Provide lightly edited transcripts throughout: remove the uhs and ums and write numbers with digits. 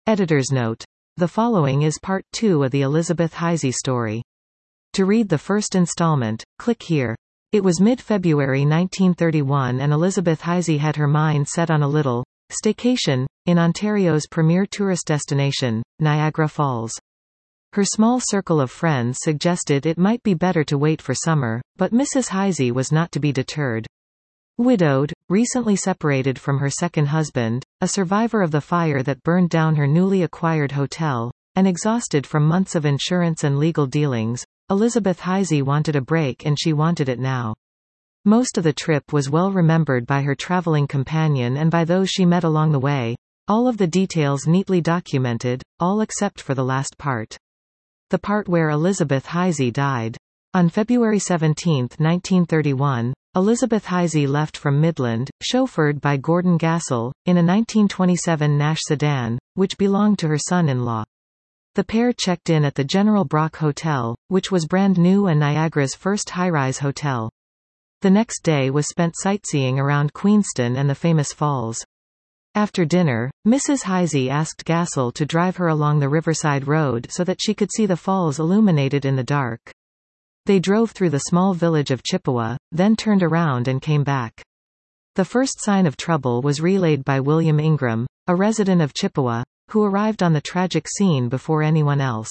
Editor's note. The following is part 2 of the Elizabeth Hisey story. To read the first installment, click here. It was mid-February 1931 and Elizabeth Hisey had her mind set on a little staycation in Ontario's premier tourist destination, Niagara Falls. Her small circle of friends suggested it might be better to wait for summer, but Mrs. Hisey was not to be deterred. Widowed, recently separated from her second husband, a survivor of the fire that burned down her newly acquired hotel, and exhausted from months of insurance and legal dealings, Elizabeth Hisey wanted a break and she wanted it now. Most of the trip was well remembered by her traveling companion and by those she met along the way, all of the details neatly documented, all except for the last part. The part where Elizabeth Hisey died. On February 17, 1931, Elizabeth Hisey left from Midland, chauffeured by Gordon Gassel, in a 1927 Nash sedan, which belonged to her son-in-law. The pair checked in at the General Brock Hotel, which was brand new and Niagara's first high-rise hotel. The next day was spent sightseeing around Queenston and the famous falls. After dinner, Mrs. Hisey asked Gassel to drive her along the Riverside Road so that she could see the falls illuminated in the dark. They drove through the small village of Chippewa, then turned around and came back. The first sign of trouble was relayed by William Ingram, a resident of Chippewa, who arrived on the tragic scene before anyone else.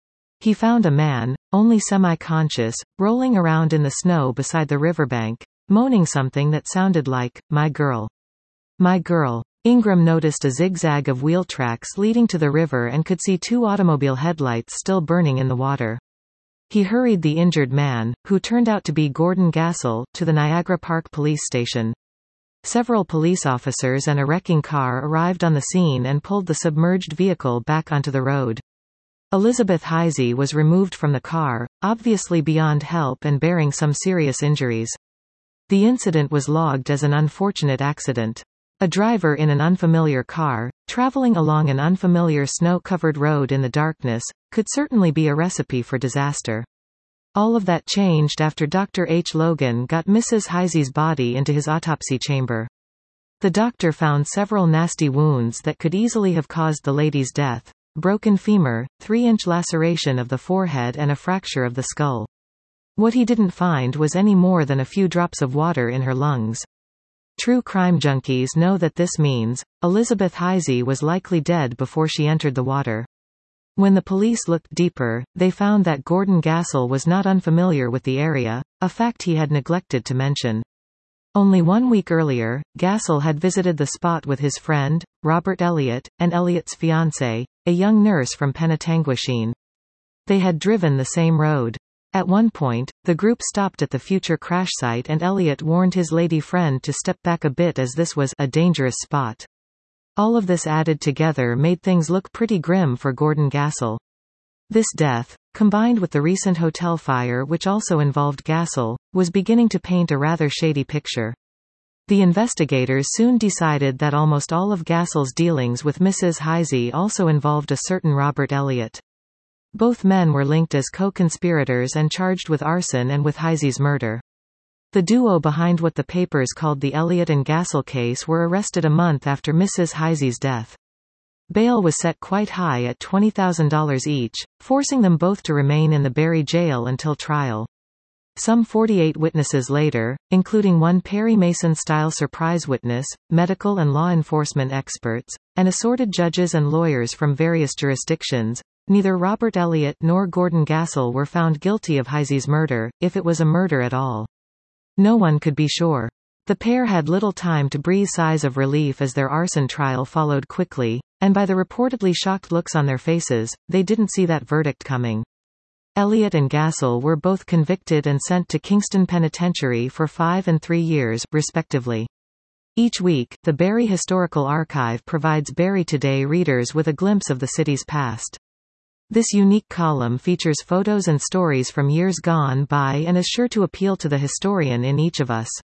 He found a man, only semi-conscious, rolling around in the snow beside the riverbank, moaning something that sounded like, "My girl. My girl." Ingram noticed a zigzag of wheel tracks leading to the river and could see two automobile headlights still burning in the water. He hurried the injured man, who turned out to be Gordon Gassel, to the Niagara Park police station. Several police officers and a wrecking car arrived on the scene and pulled the submerged vehicle back onto the road. Elizabeth Hisey was removed from the car, obviously beyond help and bearing some serious injuries. The incident was logged as an unfortunate accident. A driver in an unfamiliar car, traveling along an unfamiliar snow-covered road in the darkness, could certainly be a recipe for disaster. All of that changed after Dr. H. Logan got Mrs. Hisey's body into his autopsy chamber. The doctor found several nasty wounds that could easily have caused the lady's death: broken femur, 3-inch laceration of the forehead and a fracture of the skull. What he didn't find was any more than a few drops of water in her lungs. True crime junkies know that this means Elizabeth Hisey was likely dead before she entered the water. When the police looked deeper, they found that Gordon Gassel was not unfamiliar with the area, a fact he had neglected to mention. Only 1 week earlier, Gassel had visited the spot with his friend, Robert Elliott, and Elliott's fiancée, a young nurse from Penetanguishene. They had driven the same road. At one point, the group stopped at the future crash site and Elliott warned his lady friend to step back a bit as this was a dangerous spot. All of this added together made things look pretty grim for Gordon Gassel. This death, combined with the recent hotel fire which also involved Gassel, was beginning to paint a rather shady picture. The investigators soon decided that almost all of Gassel's dealings with Mrs. Hisey also involved a certain Robert Elliott. Both men were linked as co-conspirators and charged with arson and with Hisey's murder. The duo behind what the papers called the Elliott and Gassel case were arrested a month after Mrs. Hisey's death. Bail was set quite high at $20,000 each, forcing them both to remain in the Barrie jail until trial. Some 48 witnesses later, including one Perry Mason-style surprise witness, medical and law enforcement experts, and assorted judges and lawyers from various jurisdictions, neither Robert Elliott nor Gordon Gassel were found guilty of Hisey's murder, if it was a murder at all. No one could be sure. The pair had little time to breathe sighs of relief as their arson trial followed quickly, and by the reportedly shocked looks on their faces, they didn't see that verdict coming. Elliott and Gassel were both convicted and sent to Kingston Penitentiary for 5 and 3 years, respectively. Each week, the Barrie Historical Archive provides Barrie Today readers with a glimpse of the city's past. This unique column features photos and stories from years gone by and is sure to appeal to the historian in each of us.